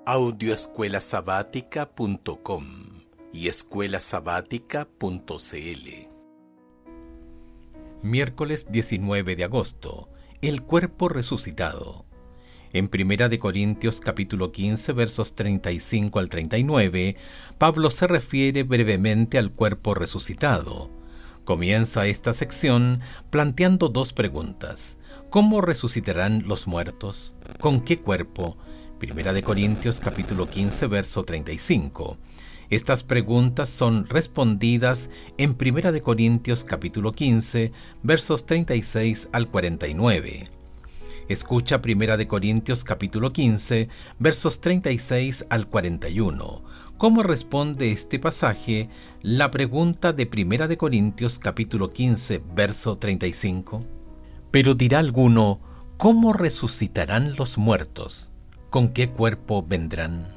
Audioescuelasabática.com y escuelasabática.cl. Miércoles 19 de agosto. El cuerpo resucitado. En 1 Corintios capítulo 15, versos 35 al 39, Pablo se refiere brevemente al cuerpo resucitado. Comienza esta sección planteando dos preguntas. ¿Cómo resucitarán los muertos? ¿Con qué cuerpo? 1 Corintios capítulo 15, verso 35. Estas preguntas son respondidas en 1 Corintios capítulo 15, versos 36 al 49. Escucha 1 Corintios capítulo 15, versos 36 al 41. ¿Cómo responde este pasaje la pregunta de 1 Corintios capítulo 15, verso 35? Pero dirá alguno, ¿cómo resucitarán los muertos? ¿Con qué cuerpo vendrán?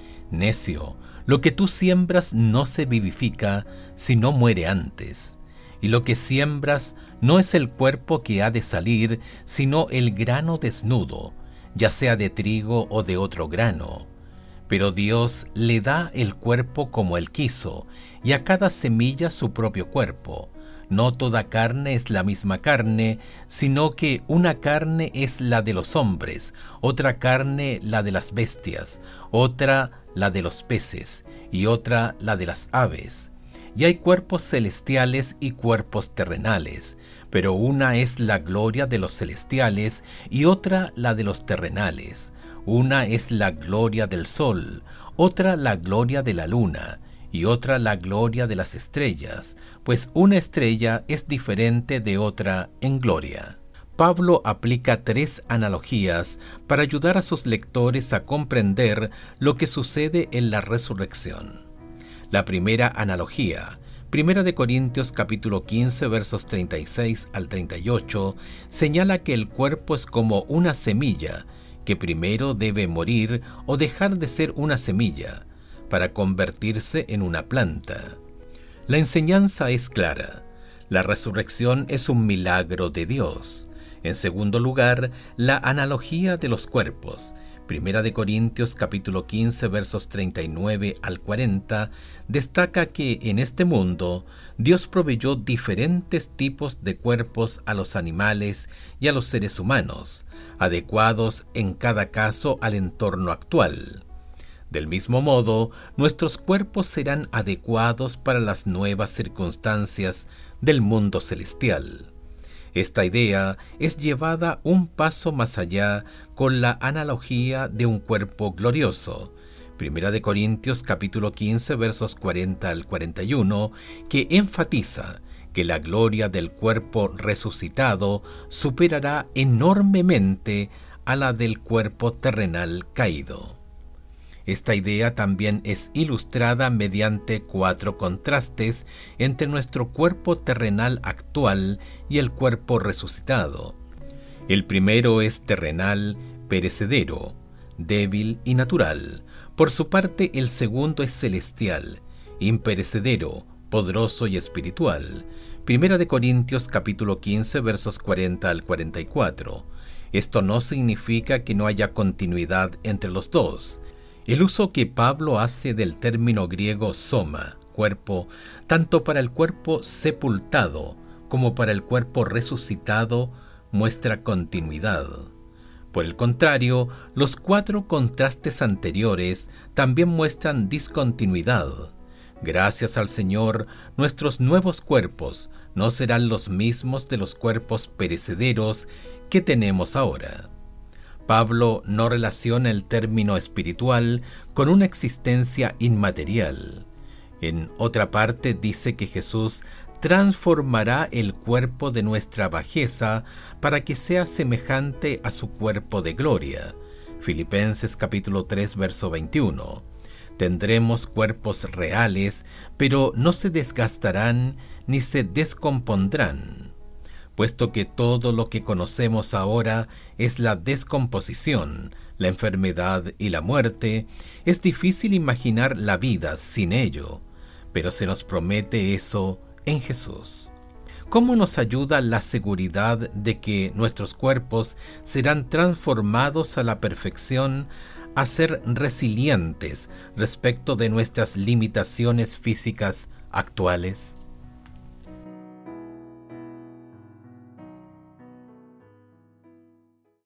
Necio, lo que tú siembras no se vivifica, sino muere antes. Y lo que siembras no es el cuerpo que ha de salir, sino el grano desnudo, ya sea de trigo o de otro grano. Pero Dios le da el cuerpo como Él quiso, y a cada semilla su propio cuerpo. No toda carne es la misma carne, sino que una carne es la de los hombres, otra carne la de las bestias, otra la de los peces, y otra la de las aves. Y hay cuerpos celestiales y cuerpos terrenales, pero una es la gloria de los celestiales y otra la de los terrenales. Una es la gloria del sol, otra la gloria de la luna, y otra la gloria de las estrellas, pues una estrella es diferente de otra en gloria. Pablo aplica tres analogías para ayudar a sus lectores a comprender lo que sucede en la resurrección. La primera analogía, 1 Corintios capítulo 15, versos 36 al 38, señala que el cuerpo es como una semilla, que primero debe morir o dejar de ser una semilla, para convertirse en una planta. La enseñanza es clara. La resurrección es un milagro de Dios. En segundo lugar, la analogía de los cuerpos. 1 Corintios capítulo 15, versos 39 al 40, destaca que en este mundo Dios proveyó diferentes tipos de cuerpos a los animales y a los seres humanos, adecuados en cada caso al entorno actual. Del mismo modo, nuestros cuerpos serán adecuados para las nuevas circunstancias del mundo celestial. Esta idea es llevada un paso más allá con la analogía de un cuerpo glorioso. 1 Corintios capítulo 15, versos 40 al 41, que enfatiza que la gloria del cuerpo resucitado superará enormemente a la del cuerpo terrenal caído. Esta idea también es ilustrada mediante cuatro contrastes entre nuestro cuerpo terrenal actual y el cuerpo resucitado. El primero es terrenal, perecedero, débil y natural. Por su parte, el segundo es celestial, imperecedero, poderoso y espiritual. 1 Corintios capítulo 15, versos 40 al 44. Esto no significa que no haya continuidad entre los dos. El uso que Pablo hace del término griego soma, cuerpo, tanto para el cuerpo sepultado como para el cuerpo resucitado, muestra continuidad. Por el contrario, los cuatro contrastes anteriores también muestran discontinuidad. Gracias al Señor, nuestros nuevos cuerpos no serán los mismos de los cuerpos perecederos que tenemos ahora. Pablo no relaciona el término espiritual con una existencia inmaterial. En otra parte dice que Jesús transformará el cuerpo de nuestra bajeza para que sea semejante a su cuerpo de gloria. Filipenses capítulo 3, verso 21. Tendremos cuerpos reales, pero no se desgastarán ni se descompondrán. Puesto que todo lo que conocemos ahora es la descomposición, la enfermedad y la muerte, es difícil imaginar la vida sin ello, pero se nos promete eso en Jesús. ¿Cómo nos ayuda la seguridad de que nuestros cuerpos serán transformados a la perfección a ser resilientes respecto de nuestras limitaciones físicas actuales?